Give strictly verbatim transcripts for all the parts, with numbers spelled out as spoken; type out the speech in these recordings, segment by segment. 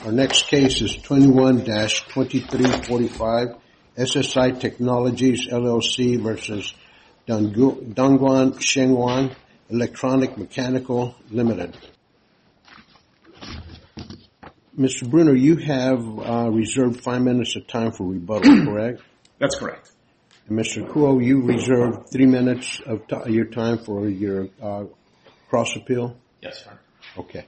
Our next case is twenty-one dash twenty-three forty-five, S S I Technologies, L L C versus Dongguan Shengguan Electronic Mechanical Limited. Mister Bruner, you have uh, reserved five minutes of time for rebuttal, correct? That's correct. And Mister Kuo, you reserved three minutes of t- your time for your uh, cross appeal? Yes, sir. Okay.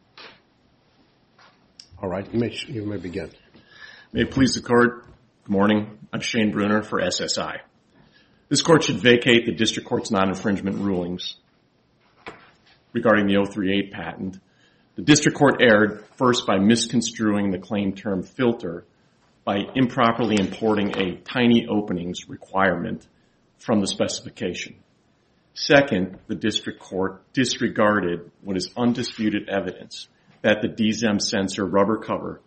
All right, you may, you may begin. May it please the Court, good morning. I'm Shane Bruner for S S I. This Court should vacate the District Court's non-infringement rulings regarding the oh three eight patent. The District Court erred first by misconstruing the claim term filter by improperly importing a tiny openings requirement from the specification. Second, the District Court disregarded what is undisputed evidence that the D Z E M sensor rubber cover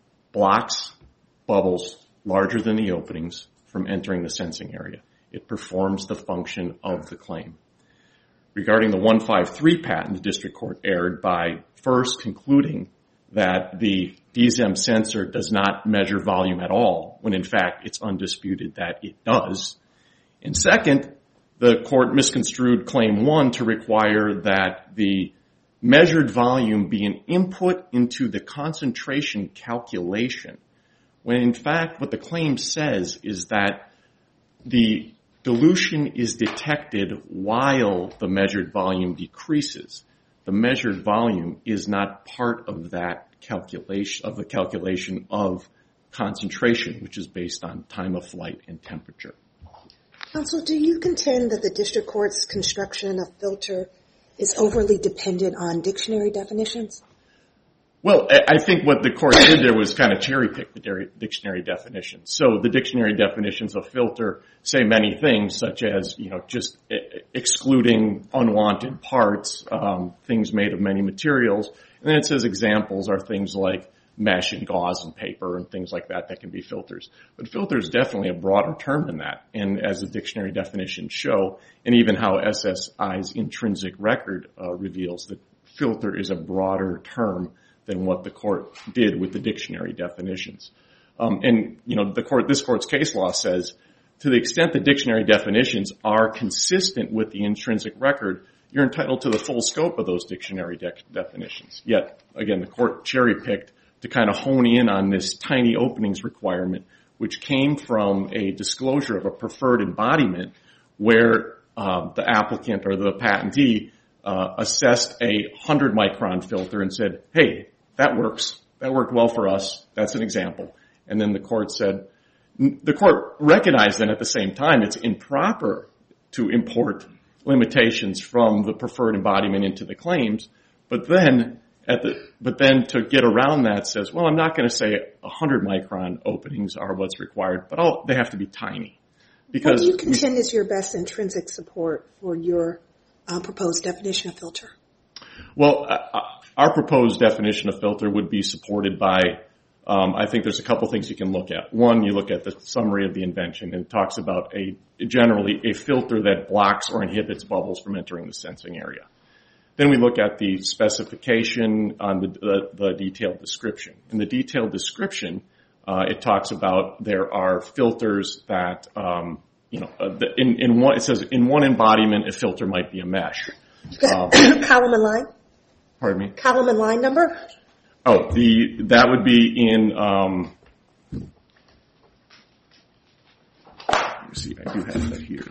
blocks bubbles larger than the openings from entering the sensing area. It performs the function of the claim. Regarding the one fifty-three patent, the District Court erred by first concluding that the D Z E M sensor does not measure volume at all, when in fact it's undisputed that it does. And second, the Court misconstrued Claim one to require that the measured volume be an input into the concentration calculation, when in fact what the claim says is that the dilution is detected while the measured volume decreases. The measured volume is not part of that calculation, of the calculation of concentration, which is based on time of flight and temperature. Counsel, do you contend that the District Court's construction of filter is overly dependent on dictionary definitions? Well, I think what the Court did there was kind of cherry-pick the dictionary definitions. So the dictionary definitions of filter say many things, such as, you know, just excluding unwanted parts, um, things made of many materials. And then it says examples are things like mesh and gauze and paper and things like that that can be filters. But filter is definitely a broader term than that. And as the dictionary definitions show, and even how S S I's intrinsic record uh, reveals, that filter is a broader term than what the Court did with the dictionary definitions. Um, and, you know, the court, this Court's case law says, to the extent the dictionary definitions are consistent with the intrinsic record, you're entitled to the full scope of those dictionary de- definitions. Yet, again, the Court cherry-picked to kind of hone in on this tiny openings requirement, which came from a disclosure of a preferred embodiment where uh, the applicant or the patentee uh, assessed a one hundred micron filter and said, hey, that works. That worked well for us. That's an example. And then the Court said, the Court recognized that at the same time it's improper to import limitations from the preferred embodiment into the claims, but then At the, but then to get around that says, well, I'm not going to say one hundred micron openings are what's required, but I'll, they have to be tiny. Because what do you contend is your best intrinsic support for your uh, proposed definition of filter? Well, uh, our proposed definition of filter would be supported by, um, I think there's a couple things you can look at. One, you look at the summary of the invention, and it talks about a generally a filter that blocks or inhibits bubbles from entering the sensing area. Then we look at the specification on the, the, the detailed description. In the detailed description, uh, it talks about there are filters that, um, you know, uh, the, in, in one, it says in one embodiment, a filter might be a mesh. Um, column and line? Pardon me? Column and line number? Oh, the, that would be in, um, let me see, I do have that here.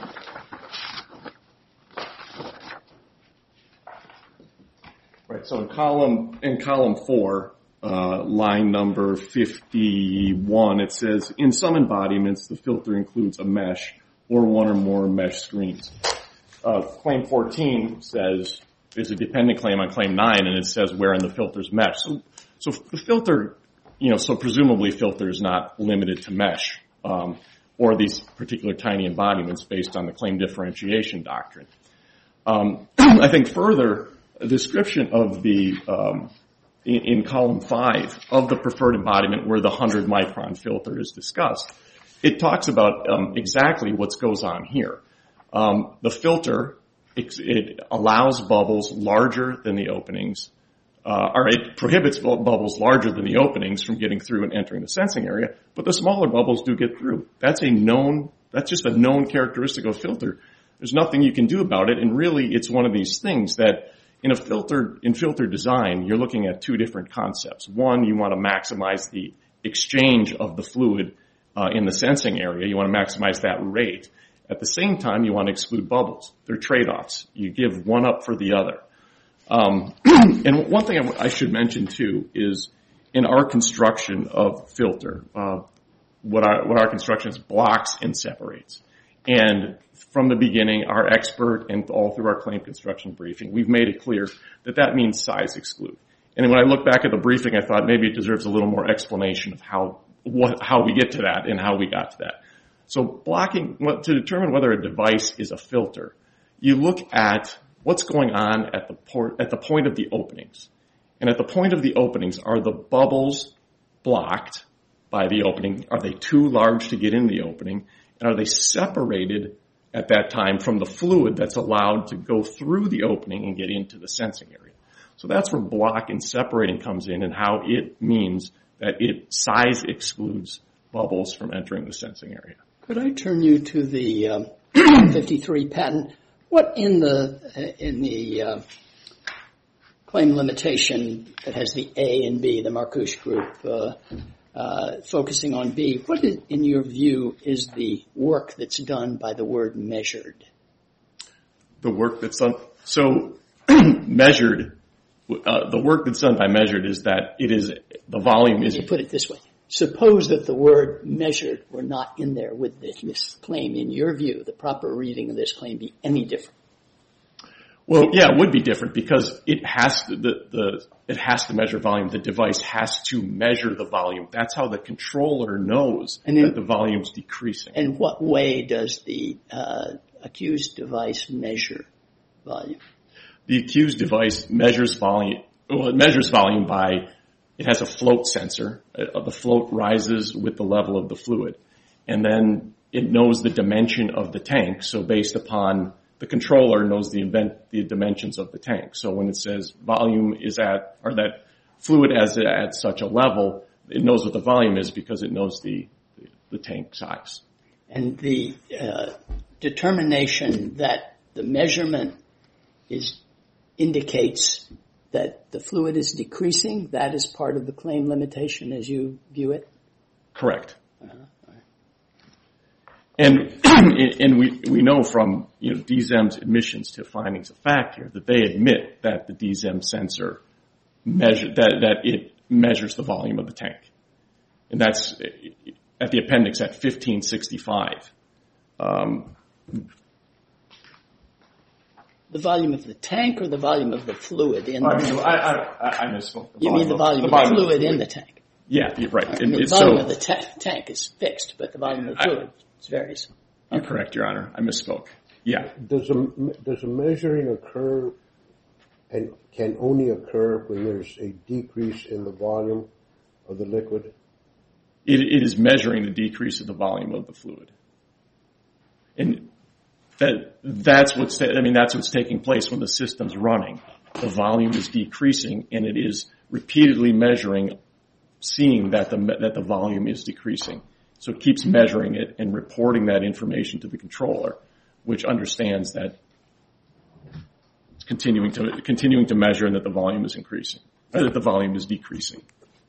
Right, so in column, in column four, uh, line number fifty-one, it says, in some embodiments, the filter includes a mesh or one or more mesh screens. Uh, claim fourteen says, is a dependent claim on claim nine, and it says wherein the filter's mesh. So, so the filter, you know, so presumably filter is not limited to mesh, um, or these particular tiny embodiments based on the claim differentiation doctrine. Um, I think further, a description of the, um, in, in column five of the preferred embodiment where the one hundred micron filter is discussed, it talks about um, exactly what goes on here. Um, the filter, it, it allows bubbles larger than the openings uh, or it prohibits bu- bubbles larger than the openings from getting through and entering the sensing area, but the smaller bubbles do get through. That's a known, that's just a known characteristic of a filter. There's nothing you can do about it, and really it's one of these things that in a filter, in filter design, you're looking at two different concepts. One, you want to maximize the exchange of the fluid uh, in the sensing area. You want to maximize that rate. At the same time, you want to exclude bubbles. They're trade-offs. You give one up for the other. Um, and one thing I, I should mention too is in our construction of filter, uh, what our, what our construction is blocks and separates. And from the beginning, our expert and all through our claim construction briefing, we've made it clear that that means size exclude. And when I look back at the briefing, I thought maybe it deserves a little more explanation of how what, how we get to that and how we got to that. So blocking, to determine whether a device is a filter, you look at what's going on at the port, at the point of the openings. And at the point of the openings, are the bubbles blocked by the opening? Are they too large to get in the opening? And are they separated at that time from the fluid that's allowed to go through the opening and get into the sensing area? So that's where block and separating comes in and how it means that it size excludes bubbles from entering the sensing area. Could I turn you to the um, fifty-three patent? What in the in the uh, claim limitation that has the A and B, the Marcouche group, uh, uh, focusing on B, what is, in your view, is the work that's done by the word measured? The work that's done, so measured, uh, the work that's done by measured is that it is, the volume is... Let me put it this way. Suppose that the word measured were not in there. Would this claim, in your view, the proper reading of this claim be any different? Well, yeah, it would be different because it has to, the, the, it has to measure volume. The device has to measure the volume. That's how the controller knows and in, that the volume's decreasing. And what way does the uh, accused device measure volume? The accused device measures volume, well, it measures volume by, it has a float sensor. Uh, the float rises with the level of the fluid. And then it knows the dimension of the tank. So based upon, the controller knows the, event, the dimensions of the tank. So when it says volume is at, or that fluid is at such a level, it knows what the volume is because it knows the, the, the tank size. And the uh, determination that the measurement is indicates that the fluid is decreasing, that is part of the claim limitation as you view it? Correct. Uh-huh. Right. And and we we know from, you know, D Z E M's admissions to findings of fact here that they admit that the D Z E M sensor measure that that it measures the volume of the tank. And that's at the appendix at fifteen sixty-five. Um, The volume of the tank or the volume of the fluid in the I, tank? I, I, I misspoke. You mean the volume of the fluid in the tank? Yeah, you're right. I mean, the volume of the ta- tank is fixed, but the volume of the fluid varies. You're correct, Your Honor. I misspoke. Yeah. Does a, does a measuring occur and can only occur when there's a decrease in the volume of the liquid? It, it is measuring the decrease of the volume of the fluid. And that, that's what's, I mean, that's what's taking place when the system's running. The volume is decreasing and it is repeatedly measuring, seeing that the, that the volume is decreasing. So it keeps measuring it and reporting that information to the controller, which understands that it's continuing to, continuing to measure and that the volume is increasing, or that the volume is decreasing.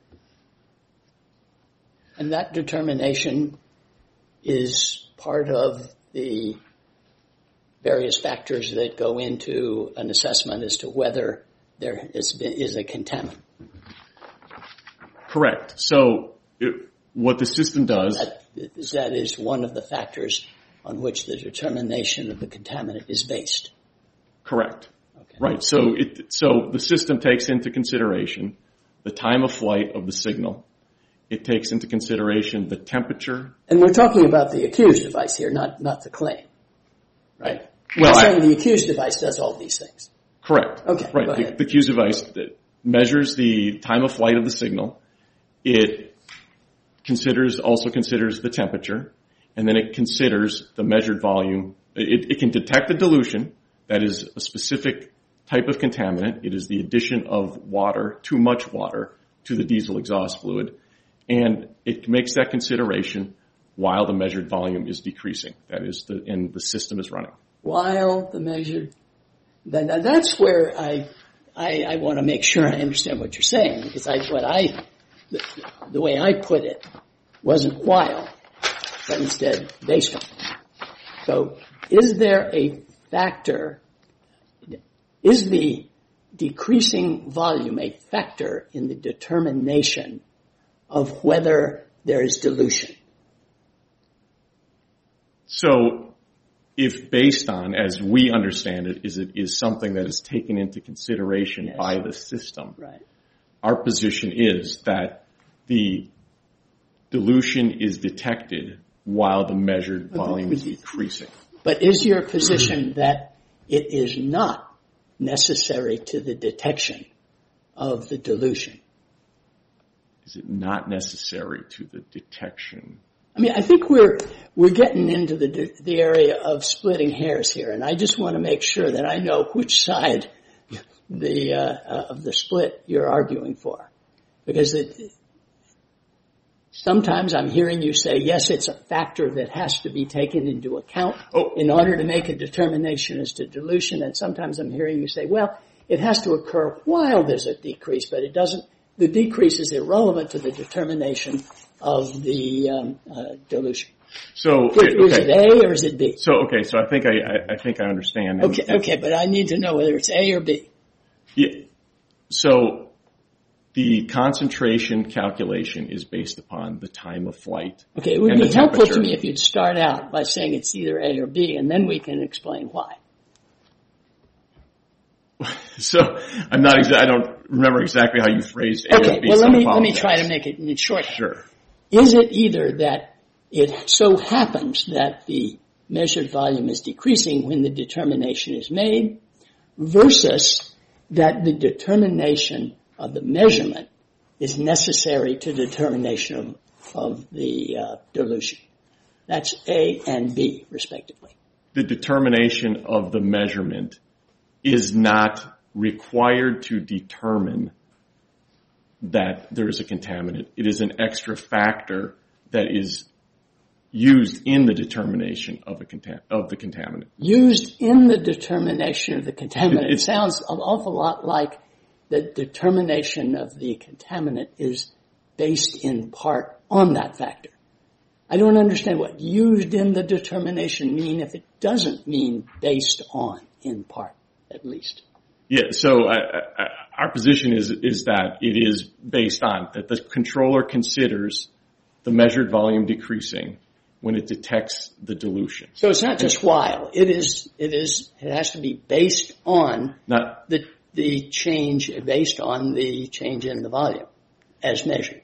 And that determination is part of the various factors that go into an assessment as to whether there is, is a contaminant. Correct. So it, what the system does... That, that is one of the factors on which the determination of the contaminant is based. Correct. Okay. Right. So it, so the system takes into consideration the time of flight of the signal. It takes into consideration the temperature. And we're talking about the accused device here, not, not the claim. Right? Well, You're saying I, the accused device does all these things. Correct. Okay. Right. The, the accused device that measures the time of flight of the signal. It considers, also considers the temperature, and then it considers the measured volume. It, it can detect the dilution, that is a specific type of contaminant. It is the addition of water, too much water, to the diesel exhaust fluid. And it makes that consideration while the measured volume is decreasing. That is, the, and the system is running. While the measured, then that's where I, I, I want to make sure I understand what you're saying, because I, what I, the, the way I put it wasn't while, but instead based on. So, is there a factor? Is the decreasing volume a factor in the determination of whether there is dilution? So, if based on, as we understand it, is it is something that is taken into consideration yes. by the system, right. Our position is that the dilution is detected while the measured volume is decreasing. But is your position that it is not necessary to the detection of the dilution? Is it not necessary to the detection? I mean, I think we're we're getting into the the area of splitting hairs here, and I just want to make sure that I know which side the uh, uh, of the split you're arguing for, because it, sometimes I'm hearing you say, yes, it's a factor that has to be taken into account oh. in order to make a determination as to dilution, and sometimes I'm hearing you say, well, it has to occur while there's a decrease, but it doesn't. The decrease is irrelevant to the determination of the um, uh, dilution. So, okay. Is it A or is it B? So, okay, so I think I, I, I think I understand. Okay, and, okay, but I need to know whether it's A or B. Yeah. So, the concentration calculation is based upon the time of flight. Okay, it would be helpful to me if you'd start out by saying it's either A or B, and then we can explain why. So, I'm not exa- I don't remember exactly how you phrased A okay, or B. well, so let me, let me try to make it in short. Sure. Is it either that it so happens that the measured volume is decreasing when the determination is made, versus that the determination of the measurement is necessary to determination of, of the uh, dilution? That's A and B, respectively. The determination of the measurement is not required to determine that there is a contaminant. It is an extra factor that is used in the determination of, a contam- of the contaminant. Used in the determination of the contaminant. It, it sounds an awful lot like the determination of the contaminant is based in part on that factor. I don't understand what used in the determination mean if it doesn't mean based on, in part, at least. Yeah, so I, I, our position is is that it is based on, that the controller considers the measured volume decreasing when it detects the dilution. So it's not just while. It is, it is, it has to be based on not, the, the change, based on the change in the volume as measured.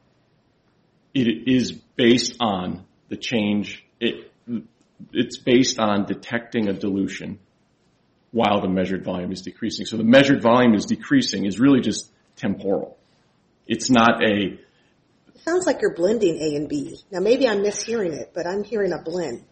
It is based on the change, it, it's based on detecting a dilution while the measured volume is decreasing. So the measured volume is decreasing is really just temporal. It's not a... It sounds like you're blending A and B. Now maybe I'm mishearing it, but I'm hearing a blend.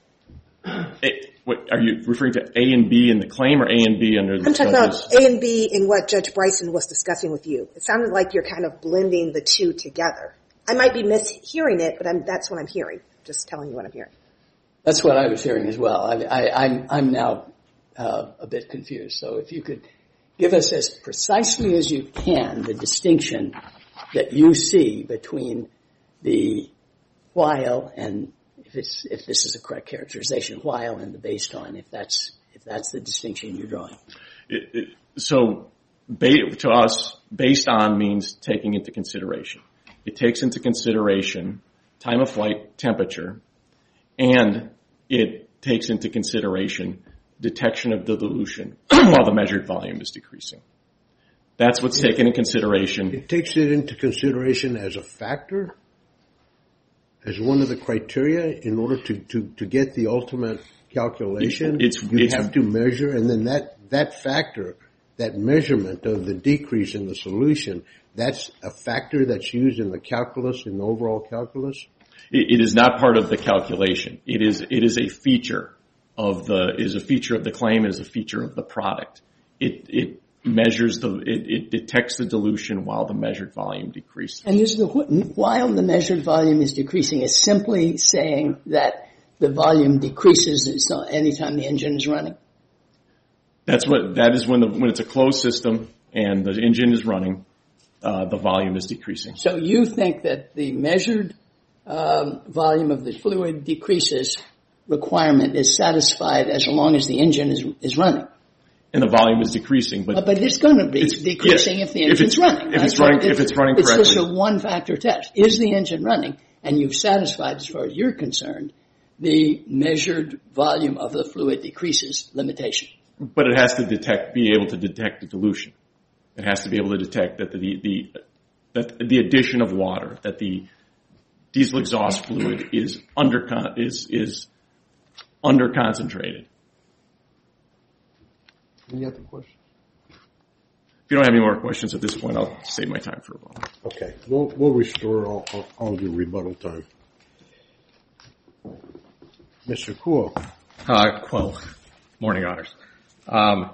It, what, are you referring to A and B in the claim, or A and B under the I'm talking judges? about A and B in what Judge Bryson was discussing with you. It sounded like you're kind of blending the two together. I might be mishearing it, but I'm, that's what I'm hearing. Just telling you what I'm hearing. That's what I was hearing as well. I, I, I'm, I'm now uh, a bit confused. So if you could give us as precisely as you can the distinction that you see between the while and, if it's if this is a correct characterization, while and the based on, if that's if that's the distinction you're drawing. It, it, so ba- to us, based on means taking into consideration. It takes into consideration time of flight, temperature, and it takes into consideration detection of the dilution while the measured volume is decreasing. That's what's taken into consideration. It takes it into consideration as a factor, as one of the criteria in order to, to, to get the ultimate calculation. It's, you it's, have to measure, and then that, that factor, that measurement of the decrease in the solution, that's a factor that's used in the calculus, in the overall calculus? It, it is not part of the calculation. It is, it is a feature of the, is a feature of the claim, it is a feature of the product. it, it measures the, it, it detects the dilution while the measured volume decreases. And is the, while the measured volume is decreasing, is simply saying that the volume decreases anytime the engine is running? That's what, that is when the, when it's a closed system and the engine is running, uh, the volume is decreasing. So you think that the measured um, volume of the fluid decreases requirement is satisfied as long as the engine is, is running? And the volume is decreasing, but... Uh, but it's going to be decreasing yes, if the engine's if running. If right? it's running, so if it's running correctly. It's just a one-factor test. Is the engine running? And you've satisfied, as far as you're concerned, the measured volume of the fluid decreases limitation. But it has to detect, be able to detect the dilution. It has to be able to detect that the, the, that the addition of water, that the diesel exhaust fluid is under, is, is under concentrated. Any other questions? If you don't have any more questions at this point, I'll save my time for a while. Okay. We'll, we'll restore all, all, all of your rebuttal time. Mister Kuo. Uh, Kuo. Morning, Honors. Um,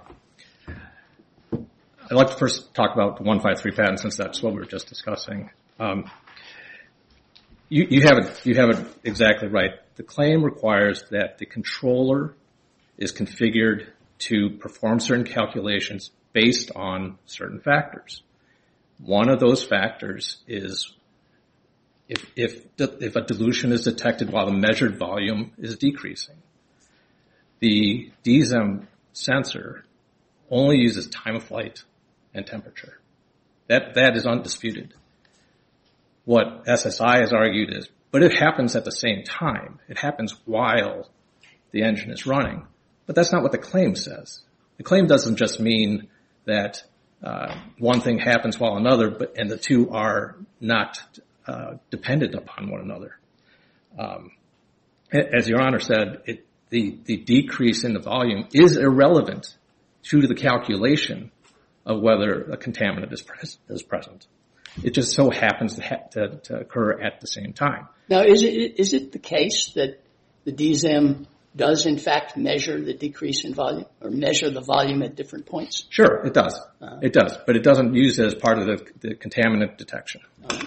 I'd like to first talk about the one fifty-three patent, since that's what we were just discussing. Um, you, you have it, you have it exactly right. The claim requires that the controller is configured to perform certain calculations based on certain factors. One of those factors is if, if, if a dilution is detected while the measured volume is decreasing. The D Z E M sensor only uses time of flight and temperature. That, that is undisputed. What S S I has argued is, but it happens at the same time. It happens while the engine is running. But that's not what the claim says. The claim doesn't just mean that uh, one thing happens while another, but and the two are not uh, dependent upon one another. Um, as Your Honor said, it, the, the decrease in the volume is irrelevant to the calculation of whether a contaminant is, pres- is present. It just so happens to, ha- to, to occur at the same time. Now, is it is it the case that the D Z E M does in fact measure the decrease in volume, or measure the volume at different points? Sure, it does. Uh, it does, but it doesn't use it as part of the, the contaminant detection. Uh,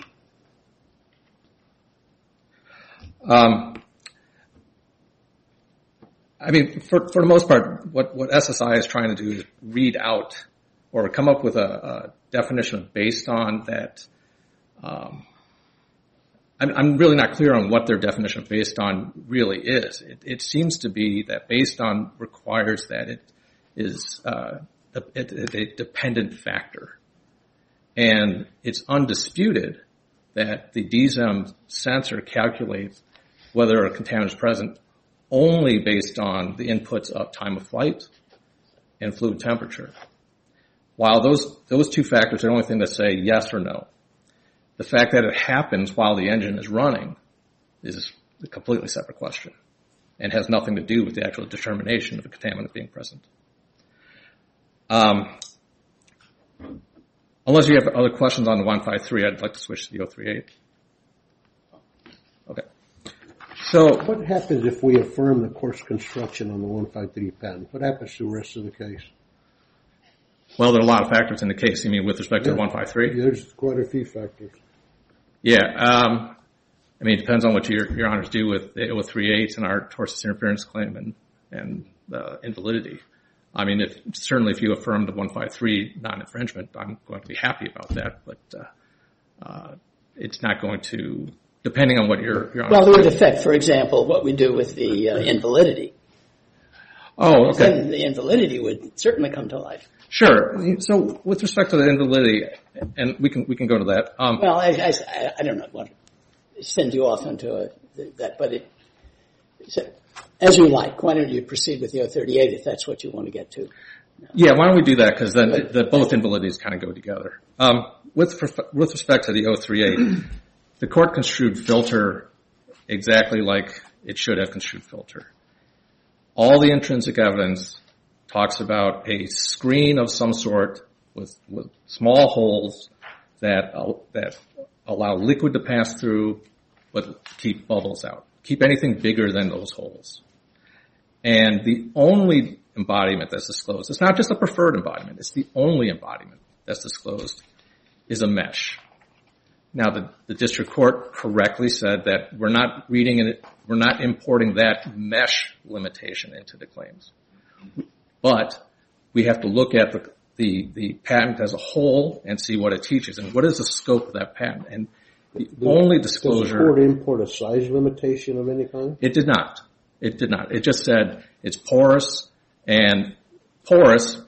um, I mean, for for the most part, what, what S S I is trying to do is read out or come up with a, a definition based on that. Um, I'm, I'm really not clear on what their definition of based on really is. It, it seems to be that based on requires that it is uh, a, a, a dependent factor. And it's undisputed that the D Z E M sensor calculates whether a contaminant is present only based on the inputs of time of flight and fluid temperature. While those those two factors are the only thing that say yes or no. The fact that it happens while the engine is running is a completely separate question and has nothing to do with the actual determination of a contaminant being present. Um, unless you have other questions on the one fifty-three, I'd like to switch to the oh thirty-eight. Okay. So, what happens if we affirm the course construction on the one fifty-three patent? What happens to the rest of the case? Well, there are a lot of factors in the case. You mean with respect yeah. to the one fifty-three? There's quite a few factors. Yeah. Um, I mean, it depends on what your, your honors do with the oh thirty-eight and our tortious interference claim and, and uh, invalidity. I mean, if, certainly if you affirm the one fifty-three non-infringement, I'm going to be happy about that, but uh, uh, it's not going to, depending on what your, your honors Well, it would do. affect, for example, what we do with the uh, invalidity. Oh, okay. Then the invalidity would certainly come to life. Sure. So with respect to the invalidity, and we can we can go to that. Um, well, I, I, I don't know what send you off into a, that, but it, so, as you like. Why don't you proceed with the oh thirty-eight if that's what you want to get to? No. Yeah, why don't we do that, because then the, the, both invalidities kind of go together. Um, with with respect to the oh thirty-eight, the court construed filter exactly like it should have construed filter. All the intrinsic evidence talks about a screen of some sort with, with small holes that uh, that allow liquid to pass through but keep bubbles out. Keep anything bigger than those holes. And the only embodiment that's disclosed, it's not just a preferred embodiment, it's the only embodiment that's disclosed, is a mesh. Now, the, the district court correctly said that we're not reading it, we're not importing that mesh limitation into the claims. But we have to look at the, the, the patent as a whole and see what it teaches and what is the scope of that patent. And the only disclosure... Does the court import a size limitation of any kind? It did not. It did not. It just said it's porous, and porous,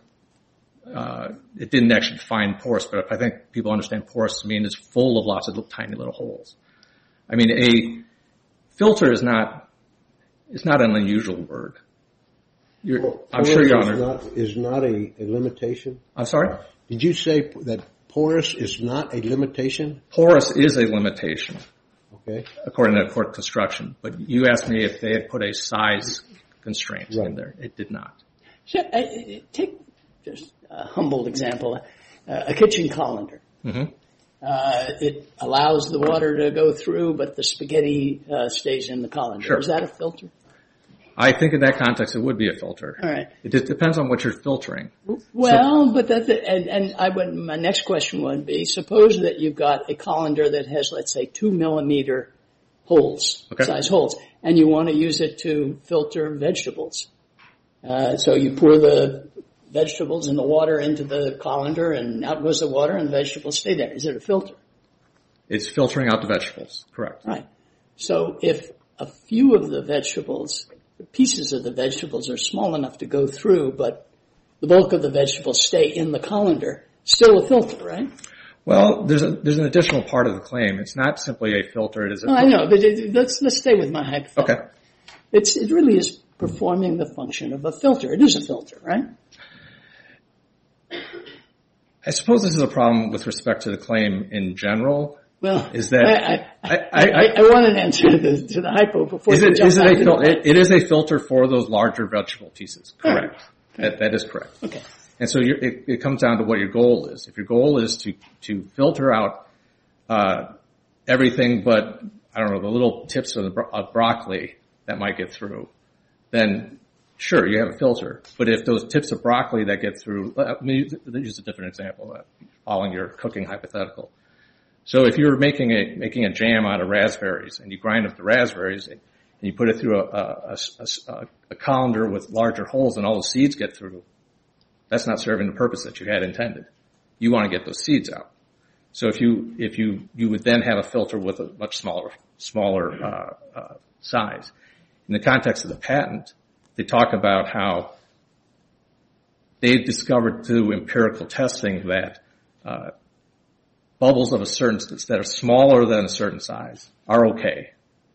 uh, it didn't actually define porous, but I think people understand porous to mean it's full of lots of little, tiny little holes. I mean, a filter is not, it's not an unusual word. You're, Por- I'm sure, Your Honor. Is not, is not a, a limitation? I'm sorry? Did you say that porous is not a limitation? Porous is a limitation. Okay. According to court construction. But you asked me if they had put a size constraint right. in there. It did not. So, uh, take just a humble example, uh, a kitchen colander. Mm-hmm. Uh, it allows the water to go through, but the spaghetti uh, stays in the colander. Sure. Is that a filter? I think in that context it would be a filter. All right. It just depends on what you're filtering. Well, so, but that's, and, and I would, my next question would be, suppose that you've got a colander that has, let's say, two millimeter holes, okay. size holes, and you want to use it to filter vegetables. Uh, so you pour the vegetables and the water into the colander, and out goes the water, and the vegetables stay there. Is it a filter? It's filtering out the vegetables, correct. Right. So if a few of the vegetables, the pieces of the vegetables are small enough to go through, but the bulk of the vegetables stay in the colander, still a filter, right? Well, there's a, there's an additional part of the claim. It's not simply a filter. It is a No, I know, but it, let's let's stay with my hypothetical. Okay. It's it really is performing the function of a filter. It is a filter, right? I suppose this is a problem with respect to the claim in general. Well, is that I I, I, I, I, I want an answer to the to the hypo before is you it, jump is it, back a to fil- the it, it is a filter for those larger vegetable pieces. Correct. Right. That, that is correct. Okay. And so you're, it, it comes down to what your goal is. If your goal is to to filter out uh, everything but, I don't know, the little tips of, the bro- of broccoli that might get through, then sure, you have a filter. But if those tips of broccoli that get through, let me use a different example, uh, following your cooking hypothetical. So if you're making a making a jam out of raspberries and you grind up the raspberries and you put it through a, a, a, a colander with larger holes and all the seeds get through, that's not serving the purpose that you had intended. You want to get those seeds out. So if you if you you would then have a filter with a much smaller smaller uh, uh, size. In the context of the patent, they talk about how they've discovered through empirical testing that uh, bubbles of a certain that are smaller than a certain size are okay.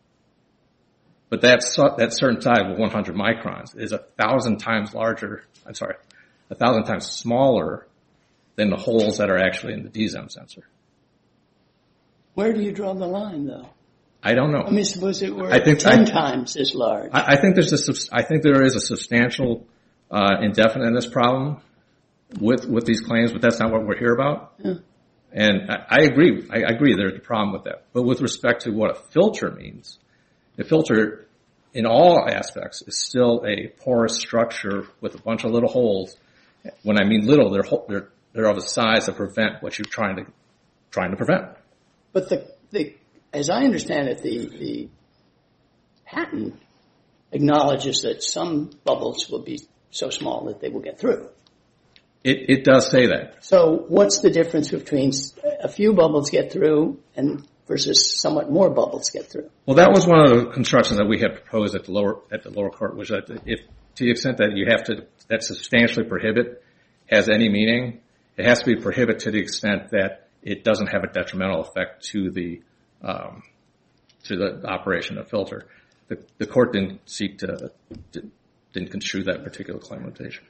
But that that certain size of one hundred microns is a thousand times larger. I'm sorry, a thousand times smaller than the holes that are actually in the D Z E M sensor. Where do you draw the line, though? I don't know. I mean, suppose it were I think, ten I, times as large. I, I think there's a. I think there is a substantial uh, indefiniteness problem with with these claims, but that's not what we're here about. Yeah. And I, I agree. I, I agree. There's a problem with that. But with respect to what a filter means, a filter, in all aspects, is still a porous structure with a bunch of little holes. When I mean little, they're they're they're of a size to prevent what you're trying to trying to prevent. But the, the as I understand it, the the patent acknowledges that some bubbles will be so small that they will get through. It it does say that. So what's the difference between a few bubbles get through and versus somewhat more bubbles get through? Well, that was one of the constructions that we had proposed at the lower at the lower court, was that if to the extent that you have to that substantially prohibit has any meaning, it has to be prohibit to the extent that it doesn't have a detrimental effect to the um, to the operation of filter. The, the court didn't seek to didn't construe that particular claim limitation.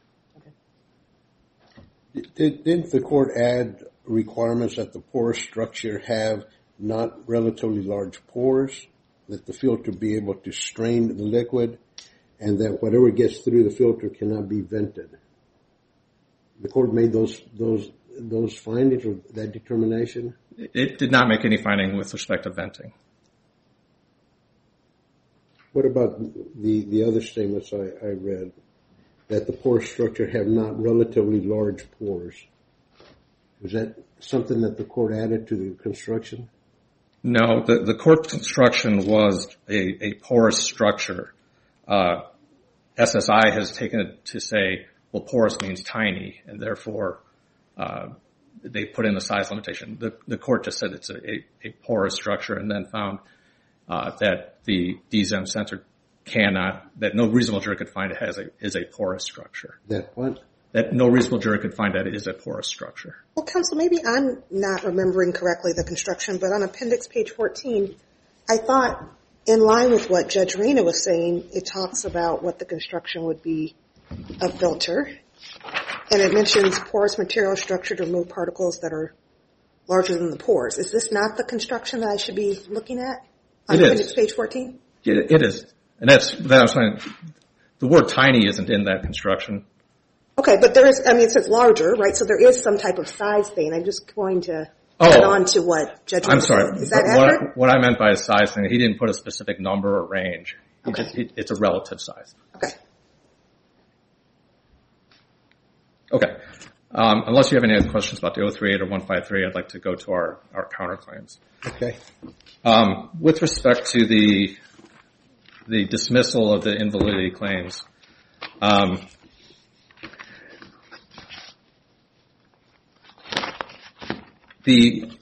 Did, didn't the court add requirements that the porous structure have not relatively large pores, that the filter be able to strain the liquid, and that whatever gets through the filter cannot be vented? The court made those those those findings or that determination? It did not make any finding with respect to venting. What about the, the other statements I, I read? that the pore structure have not relatively large pores. Was that something that the court added to the construction? No, the, the court construction was a, a porous structure. Uh, S S I has taken it to say, well, porous means tiny, and therefore uh, they put in the size limitation. The, the court just said it's a, a, a porous structure, and then found uh, that the D Z E M sensor cannot, that no reasonable jury could find it has a, is a porous structure. That what? That no reasonable jury could find that it is a porous structure. Well, counsel, maybe I'm not remembering correctly the construction, but on appendix page fourteen, I thought in line with what Judge Rena was saying, it talks about what the construction would be a filter, and it mentions porous material structure to remove particles that are larger than the pores. Is this not the construction that I should be looking at on it appendix is. page fourteen? It, it is. And that's, that I'm saying, the word tiny isn't in that construction. Okay, but there is, I mean, it says larger, right? So there is some type of size thing. I'm just going to Oh. add on to what Judge Rena I'm sorry. said. Is that what, accurate? what I meant by a size thing, he didn't put a specific number or range. He Okay. just, he, it's a relative size. Okay. Okay. Um, unless you have any other questions about the oh three eight or one five three, I'd like to go to our, our counterclaims. Okay. Um, with respect to the the dismissal of the invalidity claims, um, the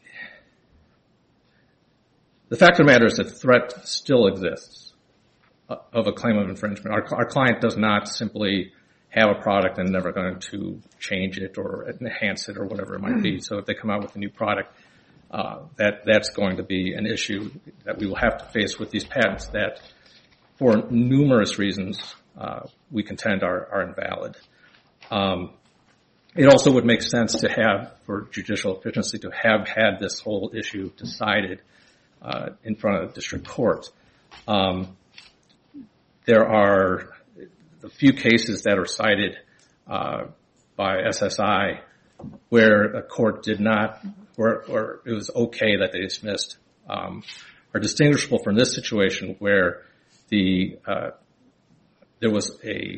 the fact of the matter is that the threat still exists of a claim of infringement. Our, our client does not simply have a product and never going to change it or enhance it or whatever it might be. So if they come out with a new product, uh, that that's going to be an issue that we will have to face with these patents that, for numerous reasons, uh, we contend are, are invalid. Um, it also would make sense to have, for judicial efficiency, to have had this whole issue decided uh, in front of the district court. Um, there are a few cases that are cited uh, by S S I where a court did not, or, or it was okay that they dismissed, um, are distinguishable from this situation where the uh, there was a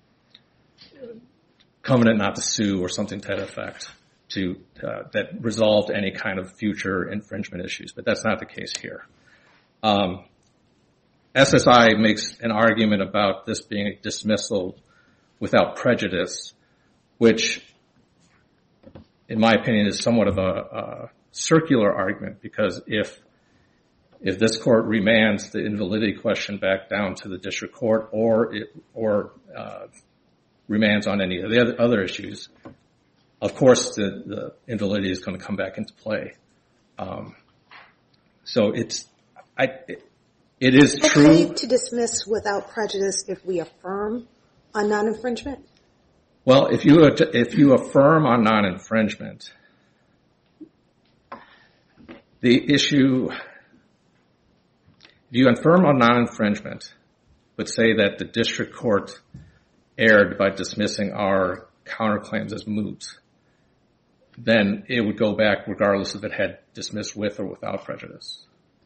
covenant not to sue or something to that effect to uh, that resolved any kind of future infringement issues, but that's not the case here. Um, S S I makes an argument about this being a dismissal without prejudice, which, in my opinion, is somewhat of a, a circular argument, because if if this court remands the invalidity question back down to the district court, or it, or uh, remands on any of the other, other issues, of course the, the invalidity is going to come back into play. Um, so it's I. It, It is true. Okay to dismiss without prejudice if we affirm on non-infringement? Well, if you if you affirm on non-infringement, the issue, if you affirm on non-infringement, but say that the district court erred by dismissing our counterclaims as moot, then it would go back regardless if it had dismissed with or without prejudice.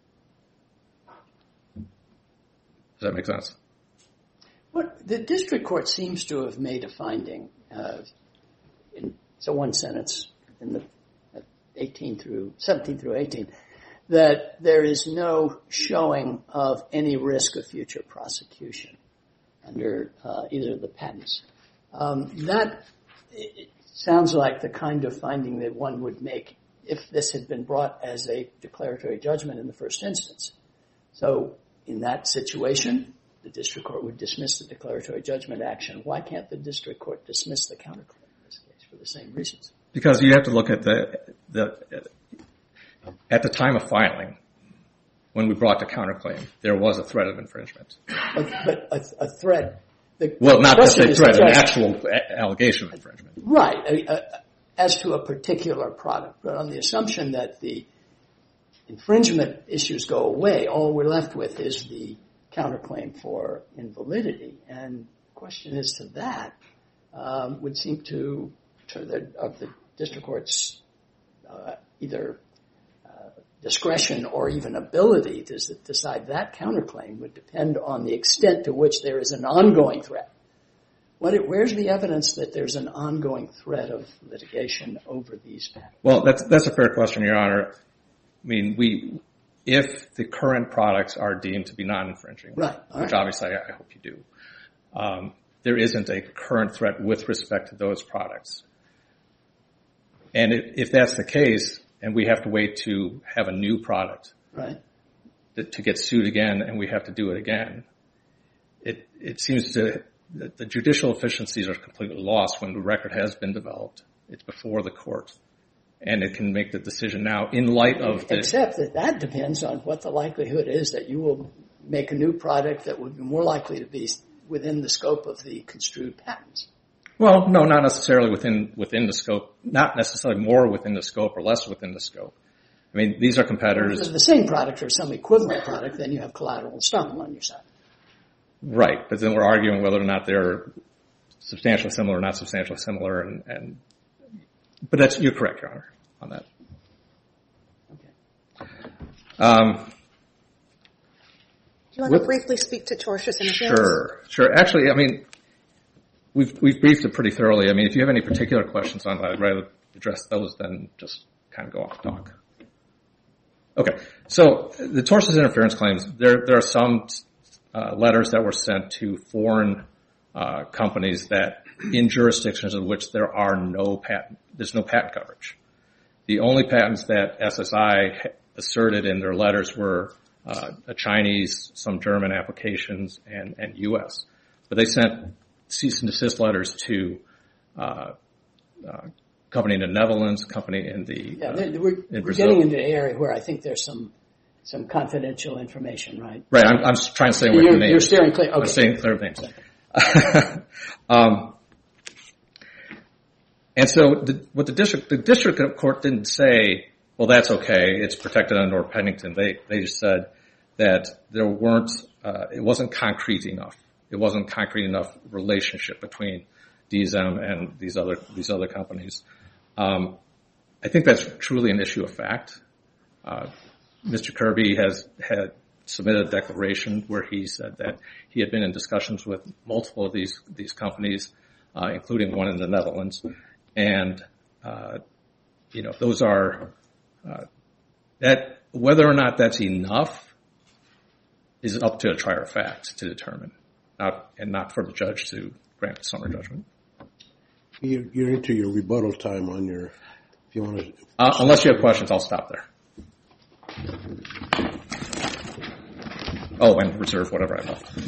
Does that make sense? What the district court seems to have made a finding, uh, in, so one sentence in the uh, eighteen through seventeen through eighteen, that there is no showing of any risk of future prosecution under uh, either of the patents. Um, that it sounds like the kind of finding that one would make if this had been brought as a declaratory judgment in the first instance. So, in that situation, the district court would dismiss the declaratory judgment action. Why can't the district court dismiss the counterclaim in this case for the same reasons? Because you have to look at the the at the time of filing, when we brought the counterclaim, there was a threat of infringement. But, but a, a threat. The Well, not just a threat, an just, actual allegation of infringement. Right, uh, as to a particular product, but on the assumption that the infringement issues go away, all we're left with is the counterclaim for invalidity. And the question as to that um, would seem to, to the, of the district court's uh, either uh, discretion or even ability to decide that counterclaim would depend on the extent to which there is an ongoing threat What, where's the evidence that there's an ongoing threat of litigation over these patents? Well, that's that's a fair question, Your Honor. I mean, we if the current products are deemed to be non-infringing, right, which right. obviously I, I hope you do, um, there isn't a current threat with respect to those products. And if, if that's the case, and we have to wait to have a new product right. to, to get sued again, and we have to do it again, it it seems to that the judicial efficiencies are completely lost when the record has been developed. It's before the court, and it can make the decision now in light of the... Except that that depends on what the likelihood is that you will make a new product that would be more likely to be within the scope of the construed patents. Well, no, not necessarily within within the scope, not necessarily more within the scope or less within the scope. I mean, these are competitors... If it's the same product or some equivalent product, then you have collateral estoppel on your side. Right, but then we're arguing whether or not they're substantially similar or not substantially similar, and, and but that's you're correct, Your Honor, on that. Okay. Um, Do you want with, to briefly speak to tortious interference? Sure, sure. Actually, I mean, we've we've briefed it pretty thoroughly. I mean, if you have any particular questions on that, I'd rather address those than just kind of go off talk. Okay, so the tortious interference claims, there there are some uh, letters that were sent to foreign uh, companies that in jurisdictions in which there are no patent, there's no patent coverage. The only patents that S S I asserted in their letters were uh, a Chinese, some German applications, and, and U S. But they sent cease and desist letters to uh, uh, company in the Netherlands, company in the yeah, uh, we're, in we're Brazil. getting into an area where I think there's some some confidential information, right? Right, I'm, I'm trying to stay away you're, from names. You're steering clear. Okay. I'm staying clear of names. um, and so the, what the district the district court didn't say, well, that's okay, it's protected under Pennington. They they just said that there weren't, uh, it wasn't concrete enough. It wasn't concrete enough relationship between D S M and these other these other companies. Um, I think that's truly an issue of fact. Uh, Mister Kirby has had submitted a declaration where he said that he had been in discussions with multiple of these these companies, uh, including one in the Netherlands, and uh, you know those are uh, that whether or not that's enough is up to a trier of fact to determine, not and not for the judge to grant summary judgment. You're, you're into your rebuttal time on your. If you want to. Uh, unless you have questions, I'll stop there. Oh, and reserve whatever I left.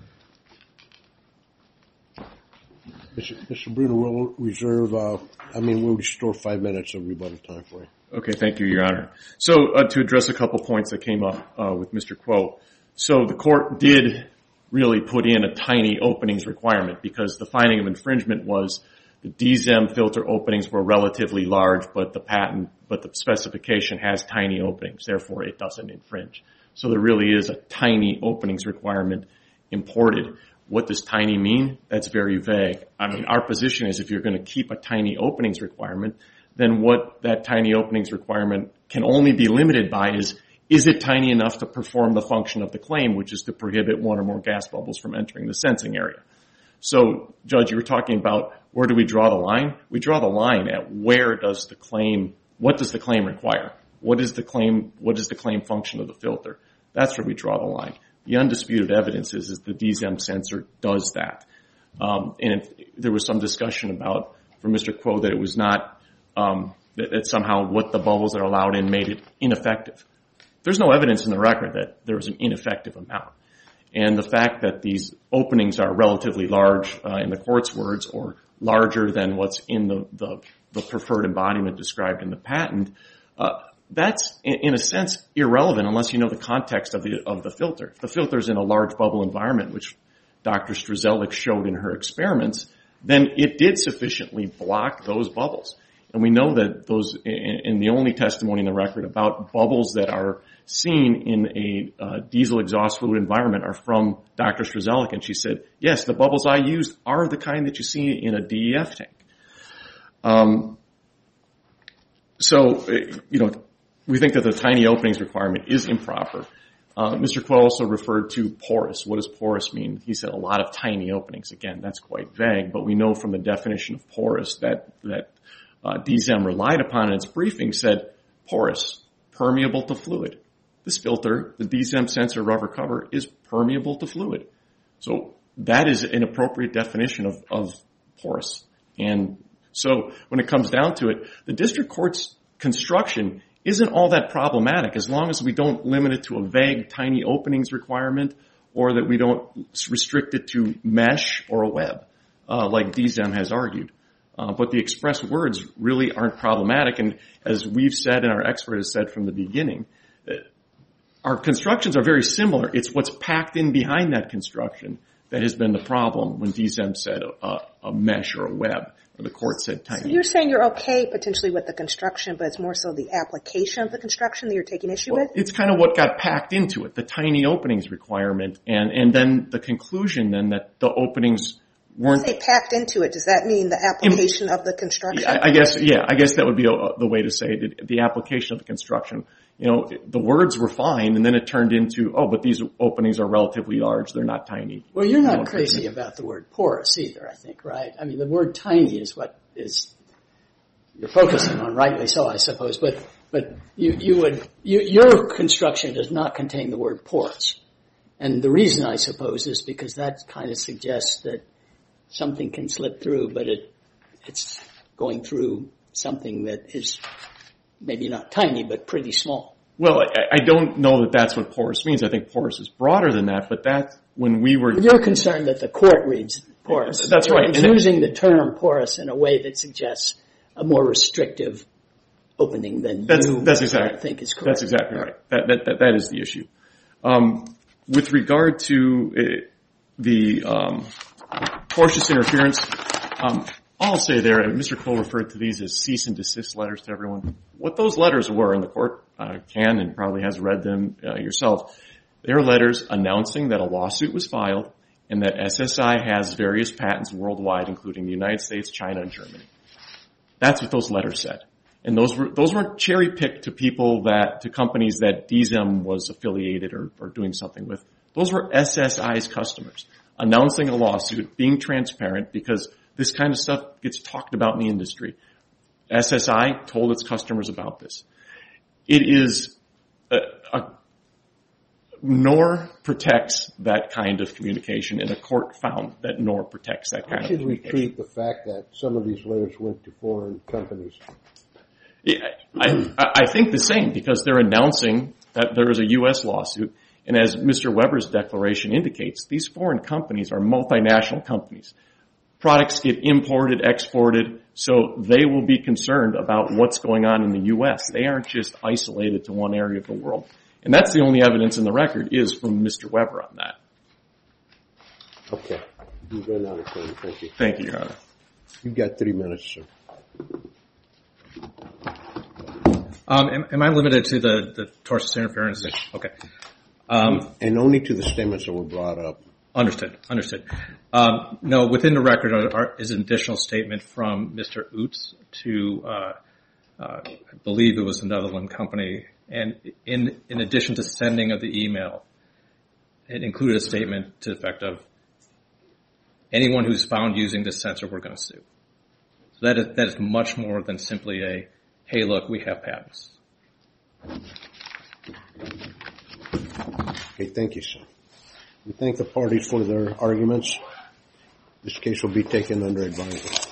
Mister Mister Bruno, we'll reserve, uh, I mean, we'll restore five minutes of rebuttal time for you. Okay, thank you, Your Honor. So uh, to address a couple points that came up uh, with Mister Quo. So the court did really put in a tiny openings requirement because the finding of infringement was the D Z E M filter openings were relatively large, but the patent, but the specification has tiny openings. Therefore, it doesn't infringe. So there really is a tiny openings requirement imported. What does tiny mean? That's very vague. I mean, our position is if you're going to keep a tiny openings requirement, then what that tiny openings requirement can only be limited by is, is it tiny enough to perform the function of the claim, which is to prohibit one or more gas bubbles from entering the sensing area. So, Judge, you were talking about where do we draw the line? We draw the line at where does the claim, what does the claim require? What is the claim, what is the claim function of the filter? That's where we draw the line. The undisputed evidence is, is the D Z E M sensor does that. Um, and it, there was some discussion about, from Mister Quo, that it was not, um, that, that somehow what the bubbles that are allowed in made it ineffective. There's no evidence in the record that there was an ineffective amount. And the fact that these openings are relatively large, uh, in the court's words, or larger than what's in the, the, the preferred embodiment described in the patent, uh, that's, in, in a sense, irrelevant unless you know the context of the, of the filter. If the filter's in a large bubble environment, which Doctor Strzelik showed in her experiments, then it did sufficiently block those bubbles. And we know that those, in, in the only testimony in the record about bubbles that are seen in a uh, diesel exhaust fluid environment are from Doctor Strzelik, and she said, yes, the bubbles I used are the kind that you see in a D E F tank. Um, so, you know, we think that the tiny openings requirement is improper. Uh, Mister Quell also referred to porous. What does porous mean? He said a lot of tiny openings. Again, that's quite vague, but we know from the definition of porous that, that uh, D Z E M relied upon in its briefing said porous, permeable to fluid. This filter, the D Z E M sensor rubber cover, is permeable to fluid. So that is an appropriate definition of, of porous. And so when it comes down to it, the district court's construction isn't all that problematic as long as we don't limit it to a vague tiny openings requirement or that we don't restrict it to mesh or a web, uh, like D Z E M has argued. Uh, but the express words really aren't problematic. And as we've said and our expert has said from the beginning, uh, our constructions are very similar. It's what's packed in behind that construction that has been the problem when D Z E M said a, a mesh or a web, or the court said tiny. So you're saying you're okay potentially with the construction, but it's more so the application of the construction that you're taking issue Well, with? it's kind of what got packed into it, the tiny openings requirement, and, and then the conclusion then that the openings weren't... Say packed into it, does that mean the application of the construction? I, I guess, yeah, I guess that would be a, the way to say it, the application of the construction. You know, the words were fine, and then it turned into, oh, but these openings are relatively large, they're not tiny. Well, you're not crazy about the word porous either, I think, right? I mean, the word tiny is what is you're focusing on, rightly so, I suppose. But but you you would you, your construction does not contain the word porous, and the reason, I suppose, is because that kind of suggests that something can slip through, but it it's going through something that is maybe not tiny, but pretty small. Well, I, I don't know that that's what porous means. I think porous is broader than that, but that, when we were... You're concerned that the court reads porous. That's right. It's using the term porous in a way that suggests a more restrictive opening than that's, you that's exactly, think is correct. That's exactly right. That, that, that, that is the issue. Um, with regard to uh, the um, tortious interference, um, I'll say there, Mister Cole referred to these as cease and desist letters to everyone. What those letters were, and the court uh, can and probably has read them uh, yourself, they're letters announcing that a lawsuit was filed and that S S I has various patents worldwide, including the United States, China, and Germany. That's what those letters said. And those were those weren't cherry-picked to people that, to companies that D Z E M was affiliated or, or doing something with. Those were S S I's customers announcing a lawsuit, being transparent, because this kind of stuff gets talked about in the industry. S S I told its customers about this. It is a, a N O R protects that kind of communication, and the court found that N O R protects that kind How of should we communication. treat the fact that some of these letters went to foreign companies? Yeah, I, I think the same, because they're announcing that there is a U S lawsuit, and as Mister Weber's declaration indicates, these foreign companies are multinational companies. Products get imported, exported, so they will be concerned about what's going on in the U S. They aren't just isolated to one area of the world. And that's the only evidence in the record is from Mister Weber on that. Okay. You've been out of time. Thank you. Thank you, Your Honor. You've got three minutes, sir. Um, am, am I limited to the, the tortious interference? Okay. Um, and only to the statements that were brought up. Understood. Understood. Um, no, within the record are, are, is an additional statement from Mister Oots to, uh, uh, I believe it was a Netherlands company, and in in addition to sending of the email, it included a statement to the effect of anyone who's found using this sensor, we're going to sue. So that is that is much more than simply a, hey, look, we have patents. Okay, thank you, sir. We thank the parties for their arguments. This case will be taken under advisement.